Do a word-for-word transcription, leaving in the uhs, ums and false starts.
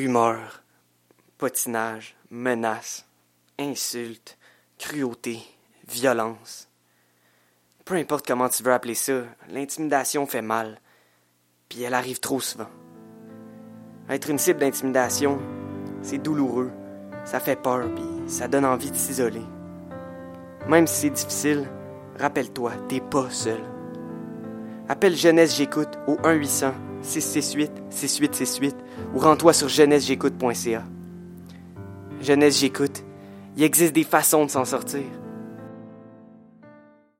rumeurs, potinage, menaces, insultes, cruauté, violence. Peu importe comment tu veux appeler ça, l'intimidation fait mal, puis elle arrive trop souvent. Être une cible d'intimidation, c'est douloureux, ça fait peur, puis ça donne envie de s'isoler. Même si c'est difficile, rappelle-toi, t'es pas seul. Appelle Jeunesse J'écoute au un huit cents, six six huit, six huit six huit ou rends-toi sur jeunesse j'écoute point c a. Jeunesse J'écoute, il existe des façons de s'en sortir.